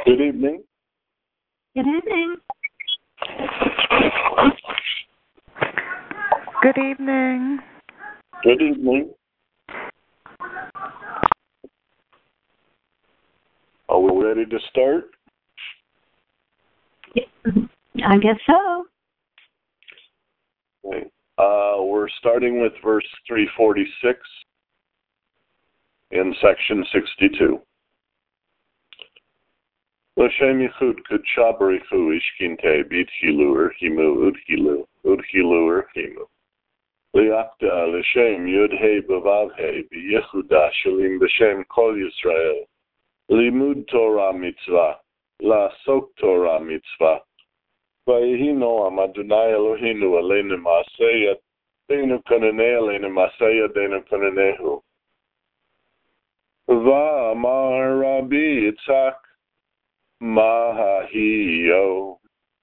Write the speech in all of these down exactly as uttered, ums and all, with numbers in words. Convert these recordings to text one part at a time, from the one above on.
Good evening. Good evening. Good evening. Good evening. Are we ready to start? I guess so. Okay. Uh, we're starting with verse three forty-six in section sixty-two. L'shem yichud kudsha barichu ishkinte b'tchilu urchimu udchilu udchilu urchimu liakta l'shem yud-hei b'vav-hei b'yechuda shalim b'shem kol Yisrael limud Torah mitzvah la'asok Torah mitzvah v'yehi noam Adonai Eloheinu aleinu ma'aseh yadeinu konanei aleinu ma'aseh yadeinu konanehu v'amar Rabbi Yitzhak Mahahiyo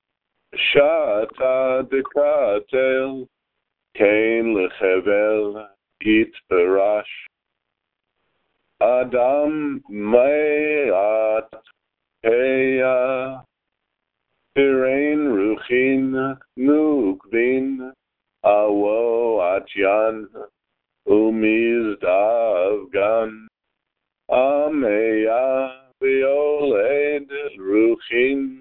Shata dekatel Kain lechevel It berash Adam me'at Heya Pirein ruchin Nukvin Awo atyan Umizdav Ameya V'oled ruchin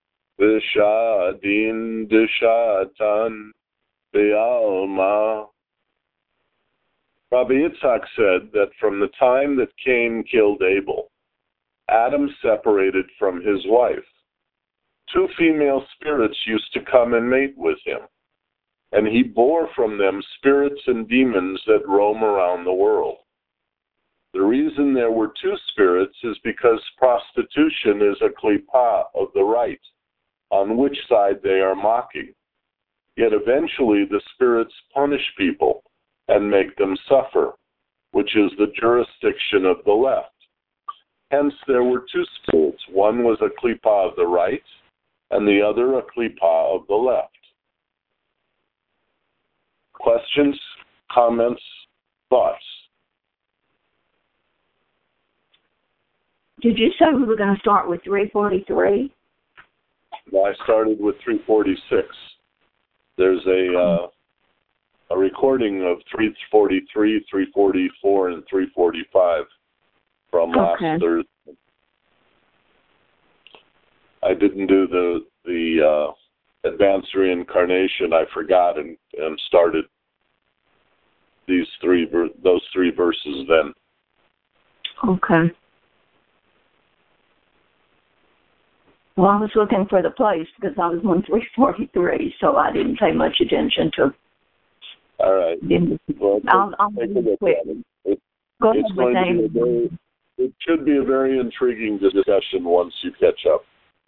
v'shadin d'shatan v'alma. Rabbi Yitzhak said that from the time that Cain killed Abel, Adam separated from his wife. Two female spirits used to come and mate with him, and he bore from them spirits and demons that roam around the world. The reason there were two spirits is because prostitution is a klipa of the right, on which side they are mocking. Yet eventually the spirits punish people and make them suffer, which is the jurisdiction of the left. Hence there were two spirits. One was a klipa of the right, and the other a klipa of the left. Questions, comments, thoughts? Did you say we were going to start with three forty-three? I started with three forty-six. There's a uh, a recording of three forty-three, three forty-four, and three forty-five from last Okay. Thursday. I didn't do the the uh, advanced reincarnation. I forgot and, and started these three those three verses then. Okay. Well, I was looking for the place because I was on three forty-three, so I didn't pay much attention to. All right. Well, I'll, I'll take be a look quick. at it. It, Go ahead it's with going to be a David. very, it should be a very intriguing discussion once you catch up.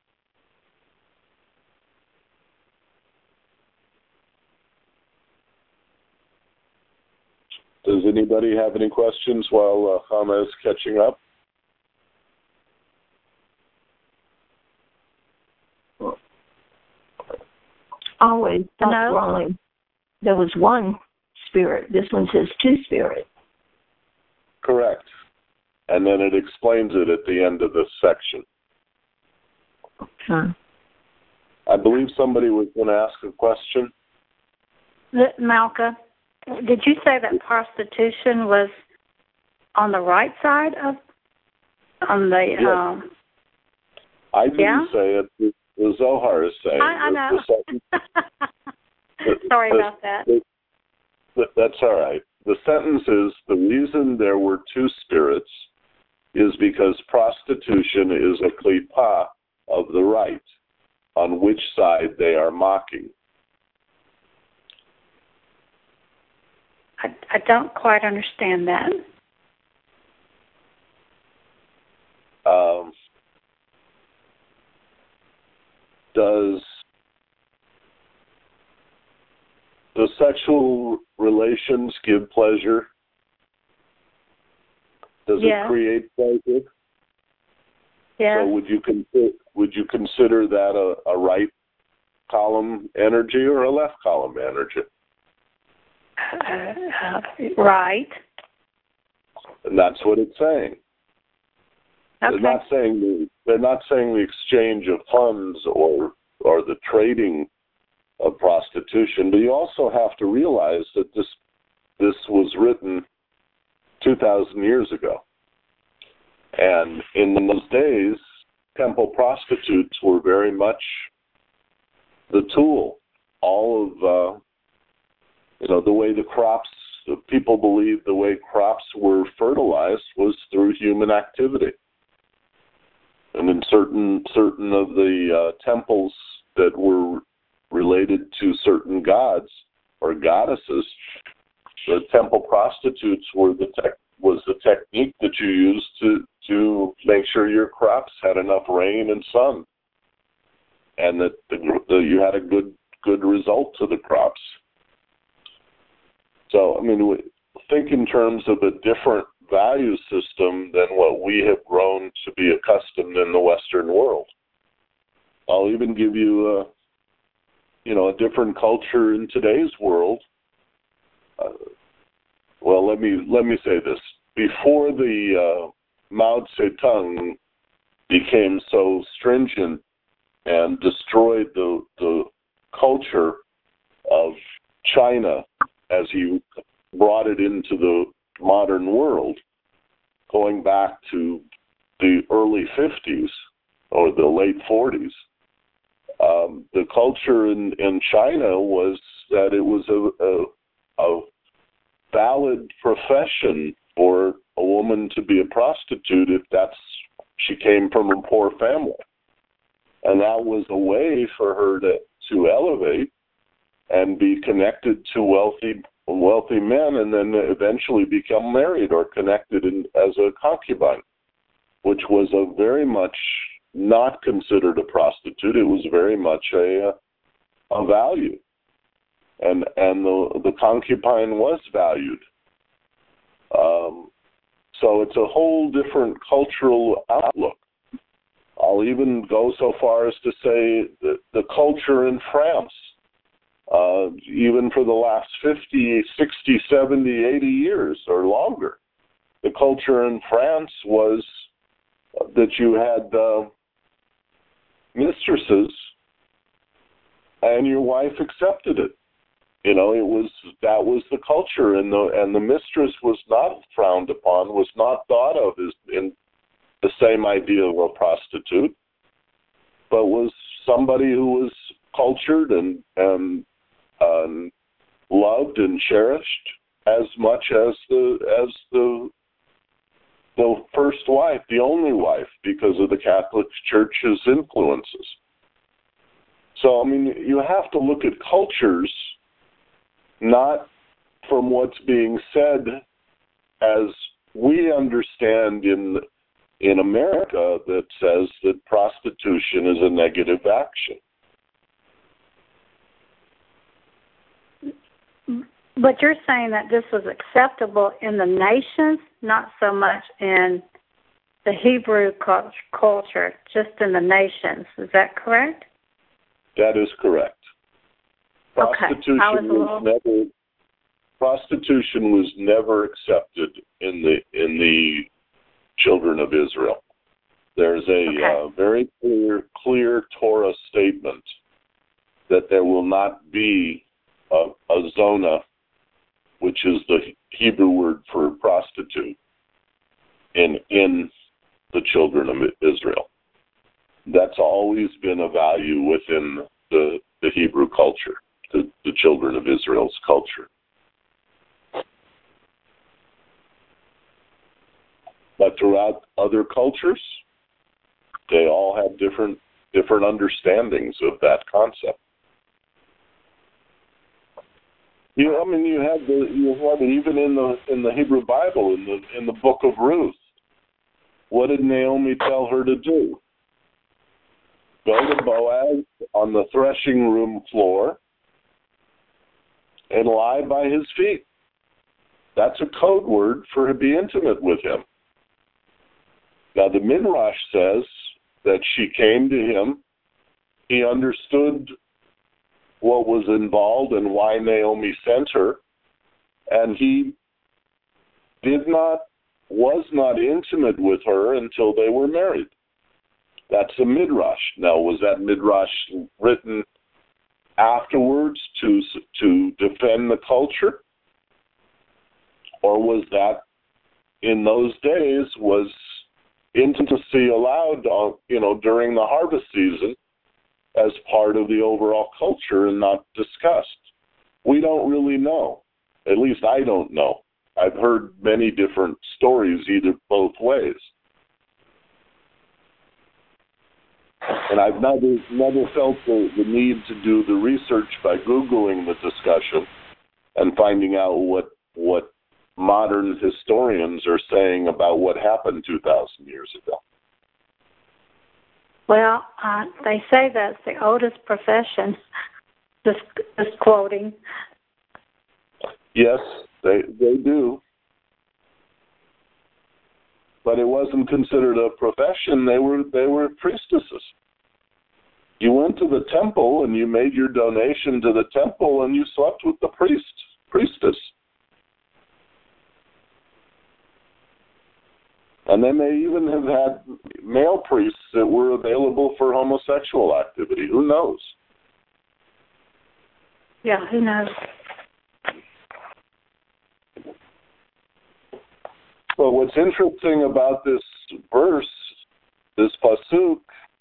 Does anybody have any questions while uh, Hama is catching up? Always thought No. wrongly. There was one spirit. This one says two spirits. Correct. And then it explains it at the end of this section. Okay. I believe somebody was going to ask a question. Malka, did you say that prostitution was on the right side of, on the, Yes. um, I didn't Yeah? say it. The the Zohar is saying. I, I The- know. the sentence- Sorry the- about that. the- the- That's all right. The sentence is, the reason there were two spirits is because prostitution is a klipa of the right, on which side they are mocking. I, I don't quite understand that. Um, does the sexual relations give pleasure? Does Yeah. it create pleasure? Yeah. So would you consider would you consider that a, a right column energy or a left column energy? Uh, uh, right. And that's what it's saying. Okay. They're not saying the, they're not saying the exchange of funds or or the trading of prostitution, but you also have to realize that this this was written two thousand years ago, and in those days, temple prostitutes were very much the tool. All of uh, you know the way the crops, the people believed the way crops were fertilized was through human activity. And in certain certain of the uh, temples that were related to certain gods or goddesses, the temple prostitutes were the tech, was the technique that you used to to make sure your crops had enough rain and sun, and that the, the, you had a good good result to the crops. So, I mean, think in terms of a different value system than what we have grown to be accustomed in the Western world. I'll even give you a, you know, a different culture in today's world. Uh, well, let me let me say this: before the uh, Mao Zedong became so stringent and destroyed the the culture of China as he brought it into the modern world, going back to the early fifties or the late forties, um, the culture in, in China was that it was a, a, a valid profession for a woman to be a prostitute if that's she came from a poor family. And that was a way for her to, to elevate and be connected to wealthy wealthy men, and then eventually become married or connected in, as a concubine, which was a very much not considered a prostitute. It was very much a a value, and and the the concubine was valued. Um, so it's a whole different cultural outlook. I'll even go so far as to say that the culture in France, Uh, even for the last fifty, sixty, seventy, eighty years or longer, the culture in France was that you had uh, mistresses and your wife accepted it. You know, it was that was the culture, and the and the mistress was not frowned upon, was not thought of as in the same idea of a prostitute, but was somebody who was cultured and and Um, loved and cherished as much as the as the the first wife, the only wife, because of the Catholic Church's influences. So, I mean, you have to look at cultures not from what's being said as we understand in in America that says that prostitution is a negative action. But you're saying that this was acceptable in the nations, not so much in the Hebrew culture, just in the nations. Is that correct? That is correct. Prostitution okay. was, was little... never prostitution was never accepted in the in the children of Israel. There's a okay. uh, very clear clear Torah statement that there will not be a, a zona, which is the Hebrew word for prostitute, in in the children of Israel. That's always been a value within the, the Hebrew culture, the, the children of Israel's culture. But throughout other cultures, they all have different different understandings of that concept. You, I mean, you have the you have it even in the in the Hebrew Bible, in the in the book of Ruth. What did Naomi tell her to do? Go to Boaz on the threshing room floor and lie by his feet. That's a code word for to be intimate with him. Now the Midrash says that she came to him. He understood what was involved and why Naomi sent her, and he did not was not intimate with her until they were married. That's a midrash. Now, was that midrash written afterwards to to defend the culture? Or was that, in those days, was intimacy allowed, you know, during the harvest season as part of the overall culture and not discussed? We don't really know. At least I don't know. I've heard many different stories, either both ways. And I've never, never felt the, the need to do the research by Googling the discussion and finding out what what modern historians are saying about what happened two thousand years ago. Well, uh, they say that's the oldest profession, just, just quoting. Yes, they they do. But it wasn't considered a profession. They were they were priestesses. You went to the temple and you made your donation to the temple and you slept with the priest, priestess. And they may even have had male priests that were available for homosexual activity. Who knows? Yeah, who knows? But what's interesting about this verse, this pasuk,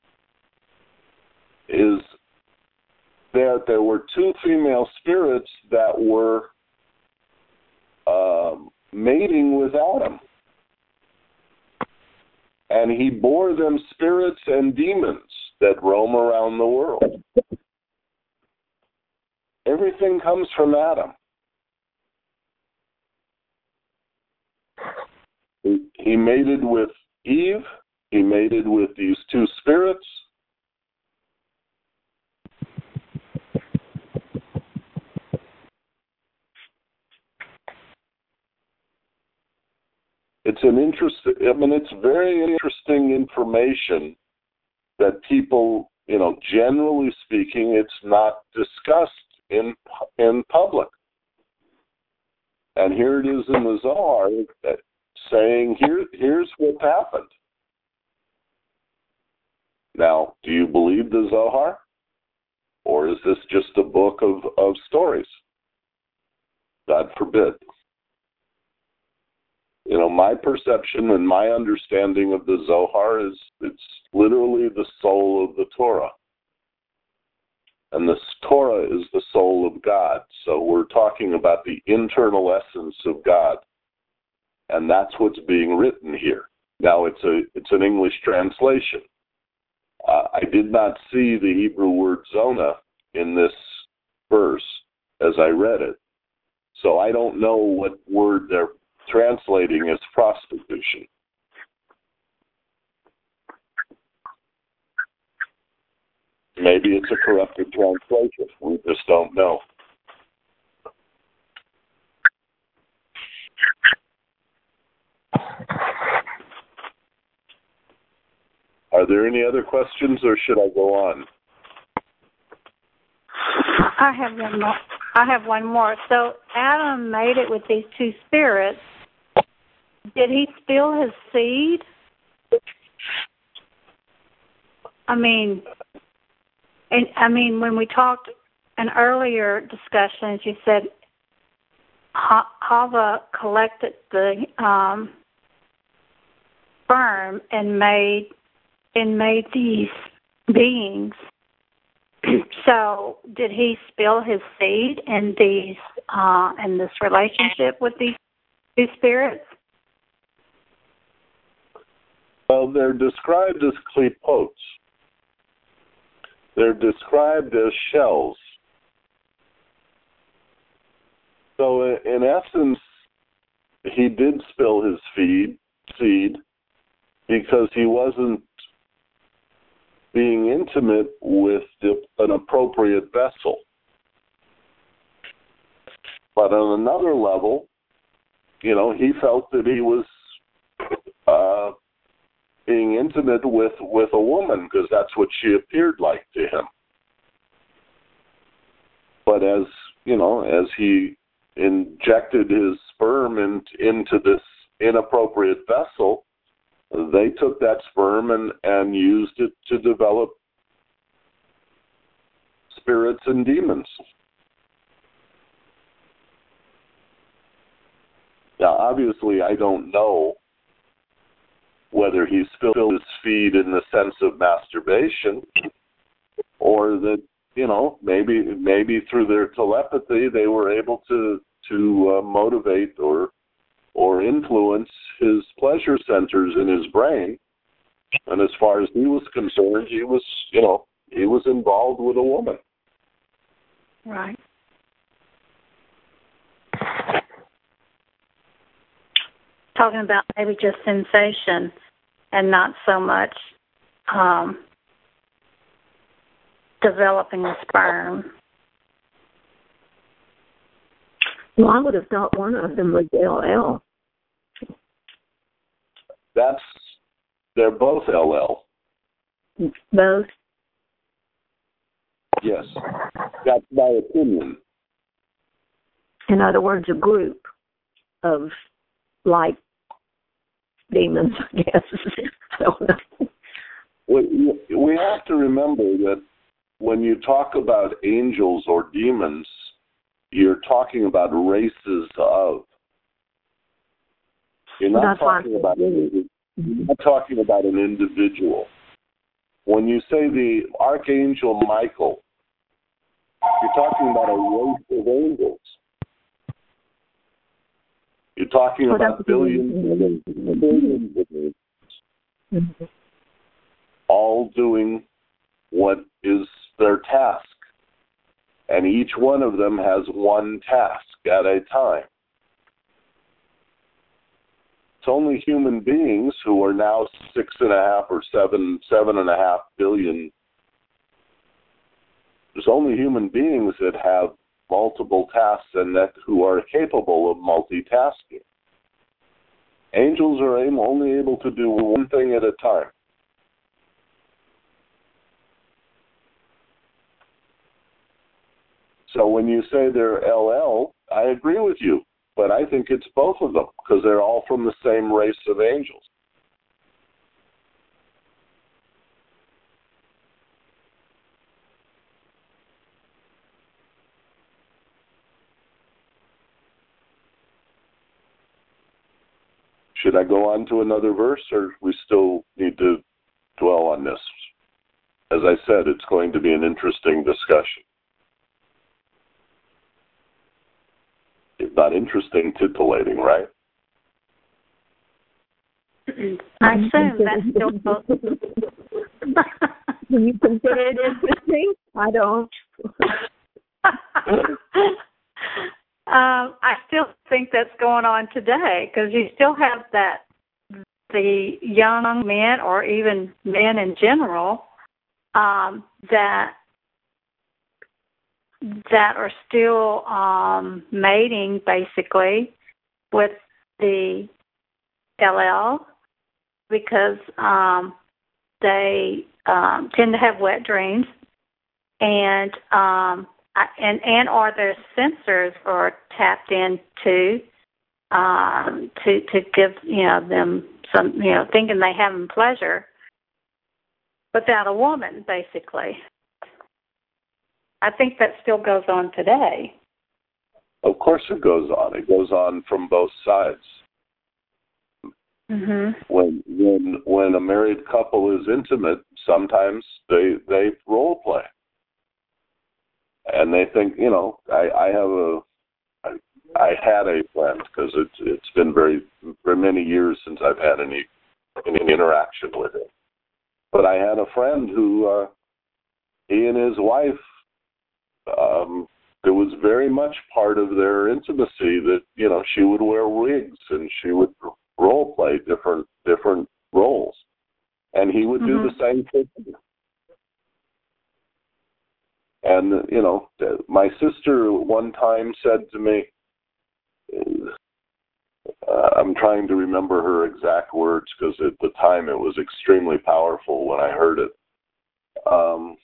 is that there were two female spirits that were uh, mating with Adam. And he bore them spirits and demons that roam around the world. Everything comes from Adam. He, he mated with Eve. He mated with these two spirits. It's an interesting, I mean, it's very interesting information that people, you know, generally speaking, it's not discussed in in public. And here it is in the Zohar saying, here, here's what happened. Now, do you believe the Zohar? Or is this just a book of, of stories? God forbid. You know, my perception and my understanding of the Zohar is it's literally the soul of the Torah. And the Torah is the soul of God. So we're talking about the internal essence of God. And that's what's being written here. Now, it's a it's an English translation. Uh, I did not see the Hebrew word zona in this verse as I read it. So I don't know what word they're translating as prostitution. Maybe it's a corrupted translation. We just don't know. Are there any other questions, or should I go on? I have one more. I have one more. So Adam made it with these two spirits. Did he spill his seed? I mean, and I mean, when we talked in earlier discussions, you said Hava collected the um, sperm and made and made these beings. So, did he spill his seed in these uh, in this relationship with these two spirits? Well, they're described as klipotes. They're described as shells. So, in essence, he did spill his feed, seed because he wasn't being intimate with the, an appropriate vessel. But on another level, you know, he felt that he was uh, being intimate with, with a woman because that's what she appeared like to him. But as, you know, as he injected his sperm in, into this inappropriate vessel, they took that sperm and, and used it to develop spirits and demons. Now, obviously, I don't know whether he spilled his feed in the sense of masturbation, or that, you know, maybe maybe through their telepathy they were able to to uh, motivate or or influence his pleasure centers in his brain. And as far as he was concerned, he was, you know, he was involved with a woman. Right. Talking about maybe just sensation and not so much um, developing the sperm. Well, I would have thought one of them was L L. That's, they're both L L. Both? Yes. That's my opinion. In other words, a group of like demons, I guess. I don't know. We, we have to remember that when you talk about angels or demons, you're talking about races of. You're not That's talking about an, you're not talking about an individual. When you say the Archangel Michael, you're talking about a race of angels. You're talking well, about billions and billions of angels, mm-hmm. all doing what is their task. And each one of them has one task at a time. It's only human beings who are now six and a half or seven, seven and a half billion. There's only human beings that have multiple tasks and that who are capable of multitasking. Angels are only able to do one thing at a time. So when you say they're L L, I agree with you, but I think it's both of them because they're all from the same race of angels. Should I go on to another verse, or we still need to dwell on this? As I said, it's going to be an interesting discussion. It's not interesting, titillating, right? I assume that's still both. Do you consider it interesting? I don't. Um, I still think that's going on today because you still have that the young men or even men in general um, that that are still um, mating basically with the L L because um, they um, tend to have wet dreams and um, And and or their sensors are tapped into um, to to give you know them some you know thinking they have them pleasure without a woman basically. I think that still goes on today. Of course, it goes on. It goes on from both sides. Mm-hmm. When when when a married couple is intimate, sometimes they they role play. And they think, you know, I, I have a, I, I had a friend because it's it's been very, very many years since I've had any, any interaction with him. But I had a friend who, uh, he and his wife, um, it was very much part of their intimacy that, you know, she would wear wigs and she would role play different different roles, and he would mm-hmm. do the same thing. And, you know, my sister one time said to me, uh, I'm trying to remember her exact words because at the time it was extremely powerful when I heard it. Um,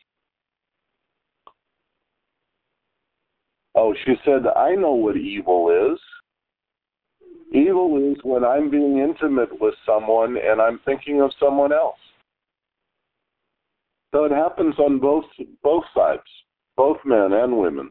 oh, she said, I know what evil is. Evil is when I'm being intimate with someone and I'm thinking of someone else. So it happens on both both sides, both men and women.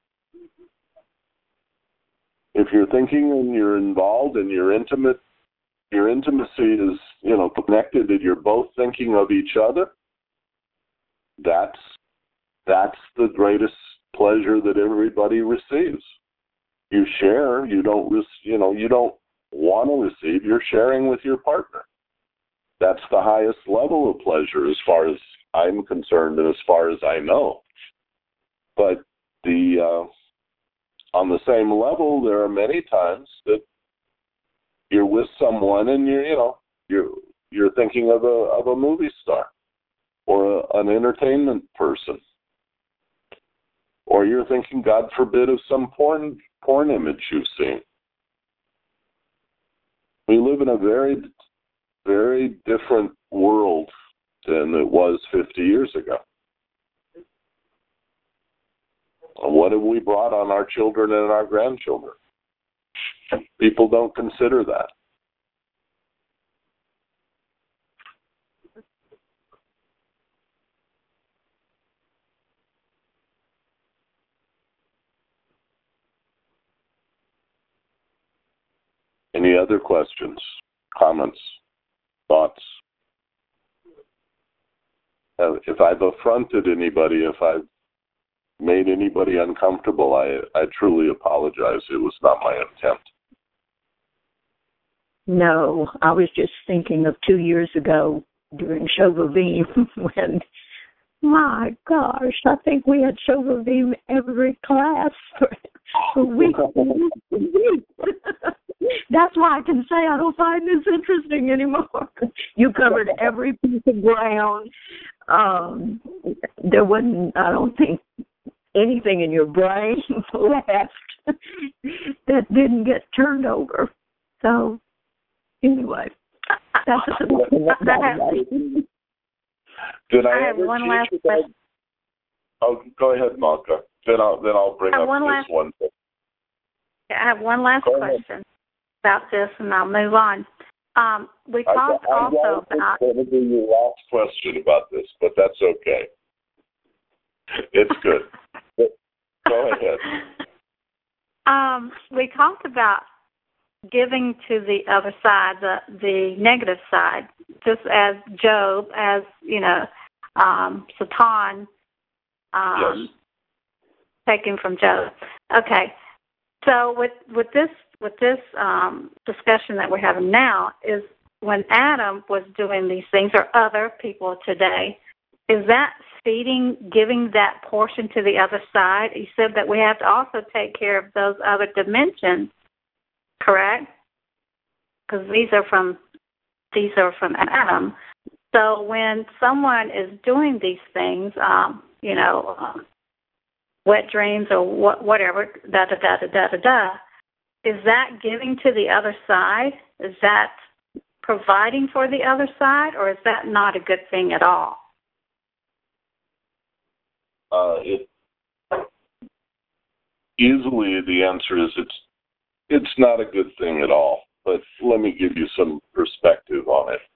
If you're thinking and you're involved and you're intimate, your intimacy is, you know, connected and you're both thinking of each other, that's that's the greatest pleasure that everybody receives. You share, you don't, you know, you don't want to receive, you're sharing with your partner. That's the highest level of pleasure as far as I'm concerned and as far as I know. But the uh, on the same level, there are many times that you're with someone and you're, you know, you're you're thinking of a of a movie star or a, an entertainment person, or you're thinking, God forbid, of some porn porn image you've seen. We live in a very, very different world than it was fifty years ago. What have we brought on our children and our grandchildren? People don't consider that. Any other questions, comments, thoughts? Uh, if I've affronted anybody, if I've made anybody uncomfortable, I, I truly apologize. It was not my intent. No, I was just thinking of two years ago during Shovavim when, my gosh, I think we had Shovavim every class for, for weeks. That's why I can say I don't find this interesting anymore. You covered every piece of ground. Um, there wasn't, I don't think, anything in your brain left that didn't get turned over. So, anyway, that's about it. Did I, I have ever one teach last about... question. Oh, go ahead, Malka. Then I'll then I'll bring I have up one this last- one thing. I have one last Go ahead. question about this, and I'll move on. Um, we I, talked I also about. It's going to be your last question about this, but that's okay. It's good. Go ahead. Um, we talked about giving to the other side, the the negative side, just as Job, as you know, um, Satan, um, yes. taken from Job. Okay, so with with this with this um, discussion that we're having now is when Adam was doing these things, or other people today, is that feeding, giving that portion to the other side? He said that we have to also take care of those other dimensions. Correct? Because these are from these are from Adam. So when someone is doing these things, um, you know, um, wet dreams or what, whatever, da da da da da da da, is that giving to the other side? Is that providing for the other side, or is that not a good thing at all? Uh, it easily the answer is it's it's not a good thing at all. But let me give you some perspective on it.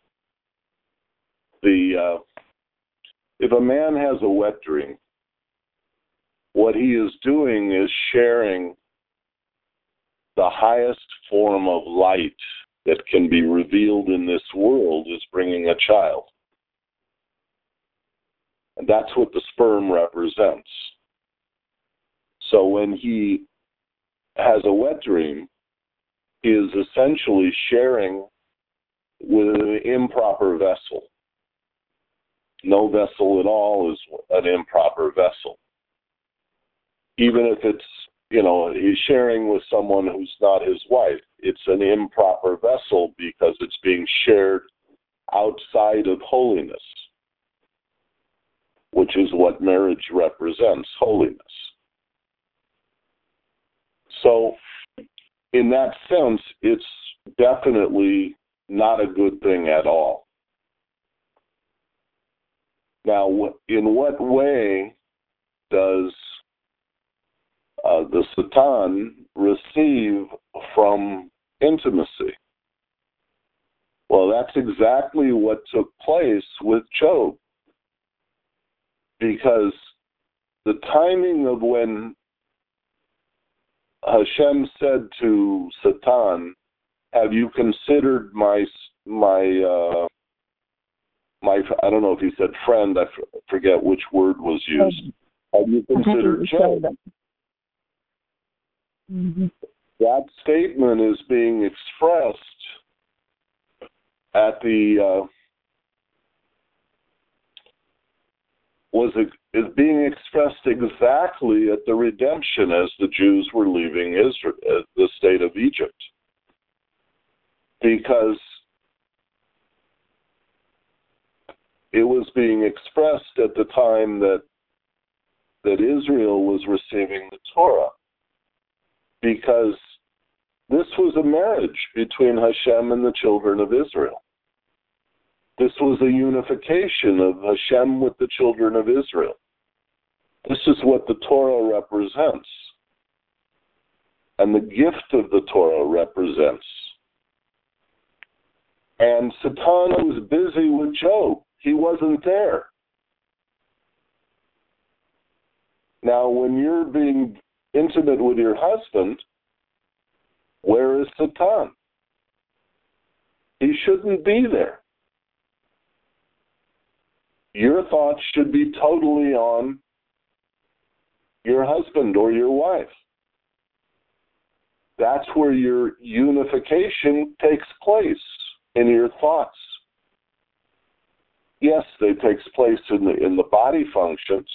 The uh, if a man has a wet dream, what he is doing is sharing the highest form of light that can be revealed in this world is bringing a child. And that's what the sperm represents. So when he has a wet dream, he is essentially sharing with an improper vessel. No vessel at all is an improper vessel. Even if it's, you know, he's sharing with someone who's not his wife, it's an improper vessel because it's being shared outside of holiness, which is what marriage represents, holiness. So, in that sense, it's definitely not a good thing at all. Now, in what way does uh, the Satan receive from intimacy. Well, that's exactly what took place with Job. Because the timing of when Hashem said to Satan, "Have you considered my my uh, my?" I don't know if he said friend. I forget which word was used. Have you considered Job? Mm-hmm. That statement is being expressed at the uh, was is being expressed exactly at the redemption as the Jews were leaving Israel, the state of Egypt, because it was being expressed at the time that that Israel was receiving the Torah, because this was a marriage between Hashem and the children of Israel. This was a unification of Hashem with the children of Israel. This is what the Torah represents, and the gift of the Torah represents. And Satan was busy with Job. He wasn't there. Now, when you're being intimate with your husband, where is Satan? He shouldn't be there. Your thoughts should be totally on your husband or your wife. That's where your unification takes place, in your thoughts. Yes, they takes place in the in the body functions,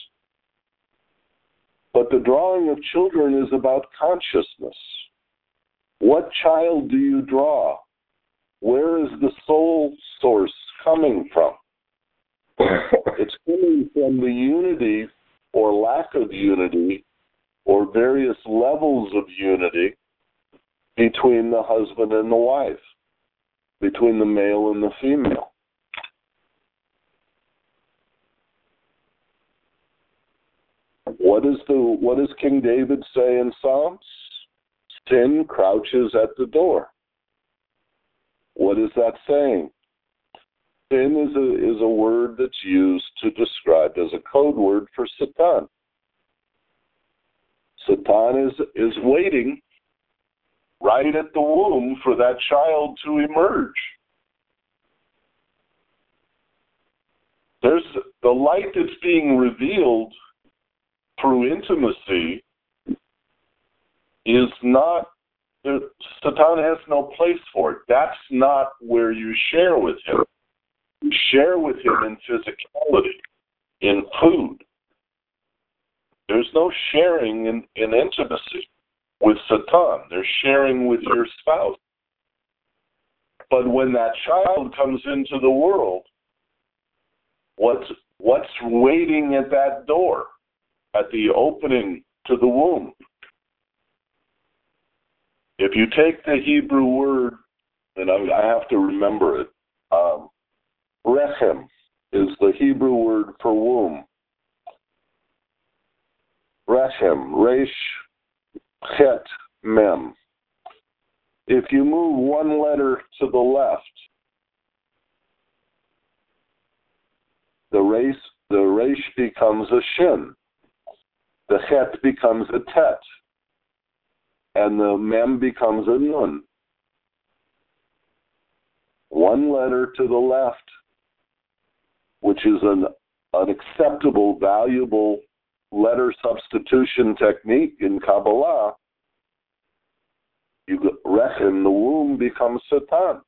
but the drawing of children is about consciousness. What child do you draw? Where is the soul source coming from? It's coming from the unity or lack of unity or various levels of unity between the husband and the wife, between the male and the female. What is the what does King David say in Psalms? Sin crouches at the door. What is that saying? Sin is a is a word that's used to describe as a code word for Satan. Satan is is waiting right at the womb for that child to emerge. There's the light that's being revealed through intimacy is not, Satan has no place for it. That's not where you share with him. You share with him in physicality, in food. There's no sharing in, in intimacy with Satan. They're sharing with your spouse. But when that child comes into the world, what's, what's waiting at that door, at the opening to the womb? If you take the Hebrew word, and I, I have to remember it, um, rechem is the Hebrew word for womb. Rechem, resh, chet, mem. If you move one letter to the left, the resh, the resh becomes a shin. The chet becomes a tet. And the mem becomes a nun. One letter to the left, which is an, an acceptable, valuable letter substitution technique in Kabbalah, you reckon the womb becomes Satan.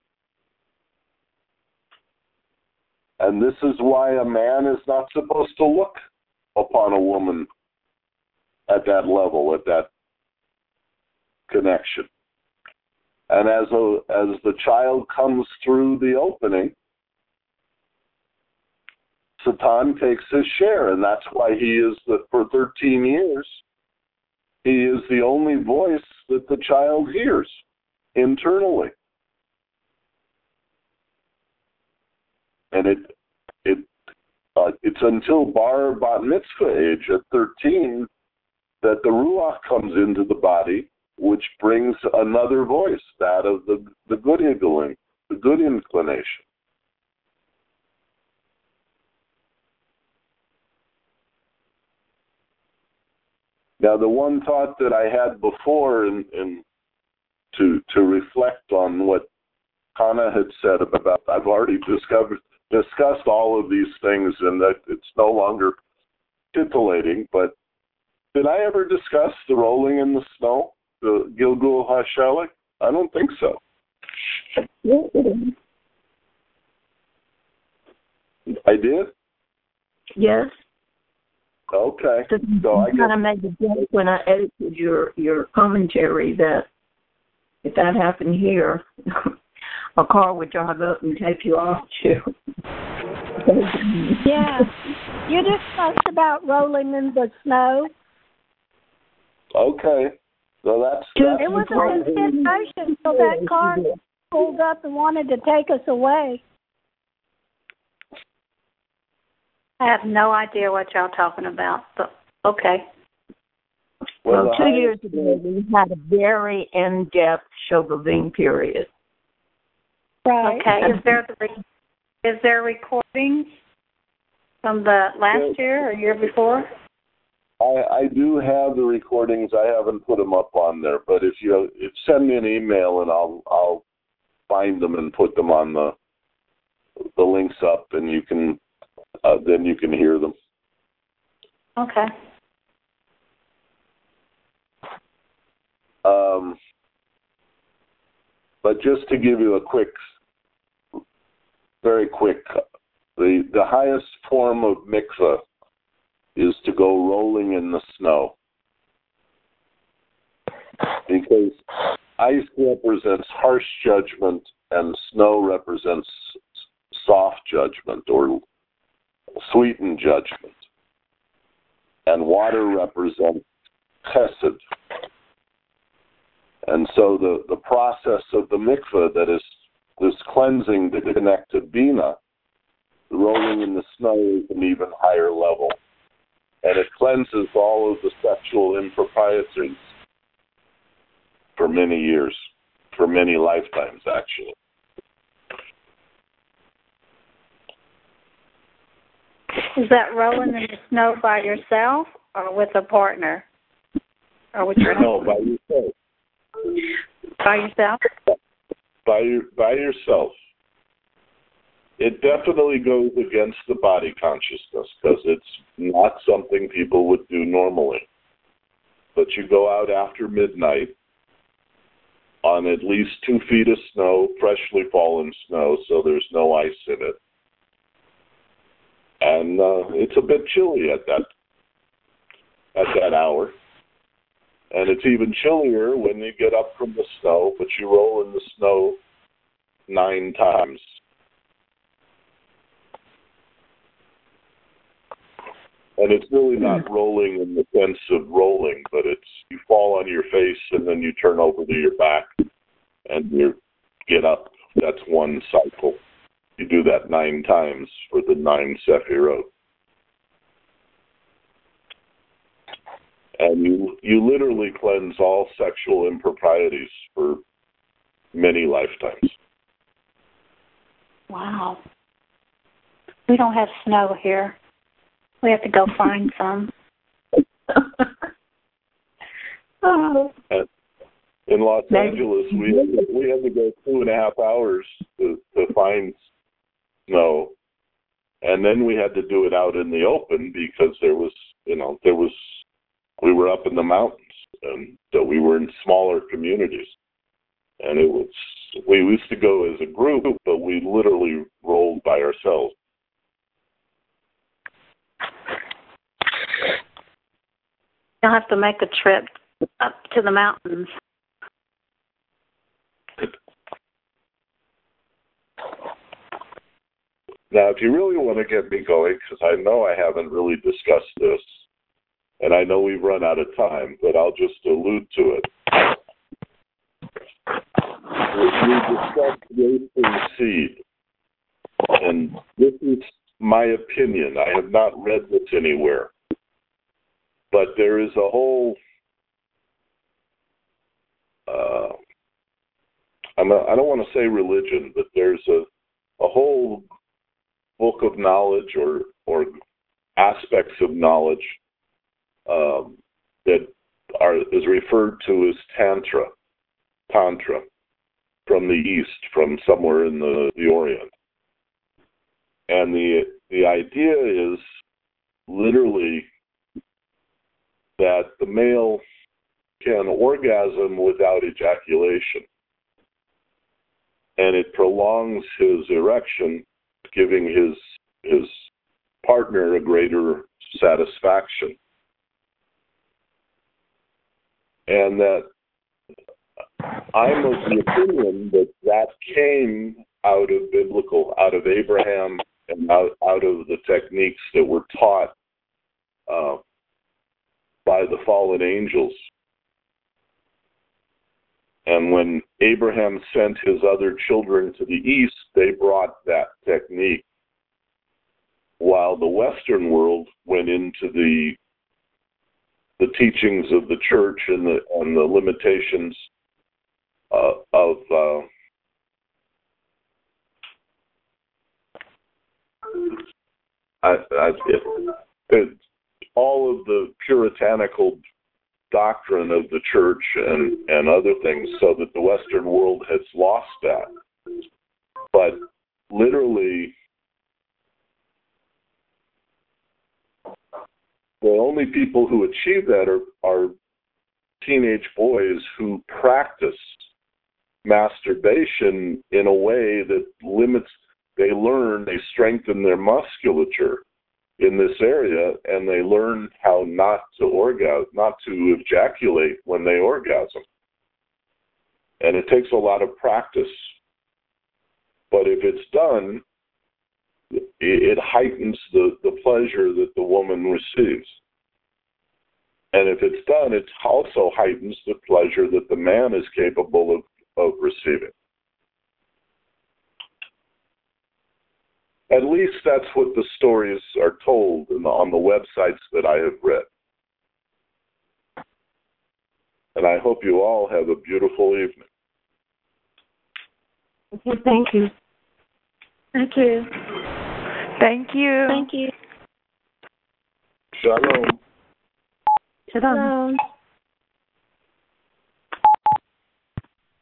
And this is why a man is not supposed to look upon a woman at that level, at that connection. And as a, as the child comes through the opening, Satan takes his share, and that's why he is the, for thirteen years, he is the only voice that the child hears internally. And it it uh, it's until bar bat mitzvah age at thirteen that the ruach comes into the body, which brings another voice, that of the, the good eagling, the good inclination. Now, the one thought that I had before, in, in to to reflect on what Kana had said about, I've already discovered discussed all of these things, and that it's no longer titillating. But did I ever discuss the rolling in the snow, the Gilgul HaShelek? I don't think so. I did? Yes. Okay. So, so I kind of made the joke when I edited your, your commentary that if that happened here, a car would drive up and take you off too. Yeah. You discussed about rolling in the snow. Okay. So that's, that's it was a continuation so that car pulled up and wanted to take us away. I have no idea what y'all talking about, but okay. Well, well two highest, years ago, we had a very in-depth Shoghavim period. Right. Okay. Is there the is there recordings from the last yes. year or year before? I, I do have the recordings. I haven't put them up on there, but if you if send me an email and I'll I'll find them and put them on the the links up, and you can uh, then you can hear them. Okay. Um, but just to give you a quick, very quick, the the highest form of mikveh is to go rolling in the snow, because ice represents harsh judgment and snow represents soft judgment or sweetened judgment, and water represents chesed. And so the, the process of the mikveh, that is this cleansing to connect to Bina, the rolling in the snow is an even higher level. And it cleanses all of the sexual improprieties for many years, for many lifetimes, actually. Is that rolling in the snow by yourself or with a partner? Or with your No, by yourself. By yourself? By, your, by yourself. It definitely goes against the body consciousness because it's not something people would do normally. But you go out after midnight on at least two feet of snow, freshly fallen snow, so there's no ice in it. And uh, it's a bit chilly at that at that hour. And it's even chillier when you get up from the snow, but you roll in the snow nine times. And it's really not rolling in the sense of rolling, but it's you fall on your face and then you turn over to your back and you get up. That's one cycle. You do that nine times for the nine Sefirot. And you you literally cleanse all sexual improprieties for many lifetimes. Wow. We don't have snow here. We have to go find some. Oh. In Los Angeles, we had, to, we had to go two and a half hours to, to find snow, and then we had to do it out in the open because there was, you know, there was, we were up in the mountains, and so we were in smaller communities, and it was, we used to go as a group, but we literally rolled by ourselves. You'll have to make a trip up to the mountains. Now, if you really want to get me going, because I know I haven't really discussed this, and I know we've run out of time, but I'll just allude to it. We discussed wasting seed, and this is my opinion. I have not read this anywhere. But there is a whole uh, I'm a, I don't want to say religion, but there's a, a whole book of knowledge or, or aspects of knowledge um, that are is referred to as Tantra, Tantra, from the East, from somewhere in the, the Orient. And the the idea is literally that the male can orgasm without ejaculation. And it prolongs his erection, giving his his partner a greater satisfaction. And that I'm of the opinion that that came out of biblical, out of Abraham, and out, out of the techniques that were taught uh, by the fallen angels. And when Abraham sent his other children to the east, they brought that technique, while the Western world went into the the teachings of the church and the and the limitations uh, of uh, I, I, it, it, all of the puritanical doctrine of the church and, and other things, so that the Western world has lost that. But literally, the only people who achieve that are, are teenage boys who practice masturbation in a way that limits, they learn, they strengthen their musculature in this area, and they learn how not to orgasm, not to ejaculate when they orgasm. And it takes a lot of practice. But if it's done, it, it heightens the, the pleasure that the woman receives. And if it's done, it also heightens the pleasure that the man is capable of, of receiving. At least that's what the stories are told in the, on the websites that I have read. And I hope you all have a beautiful evening. Okay, thank you. Thank you. Thank you. Thank you. Shalom. Shalom. Shalom.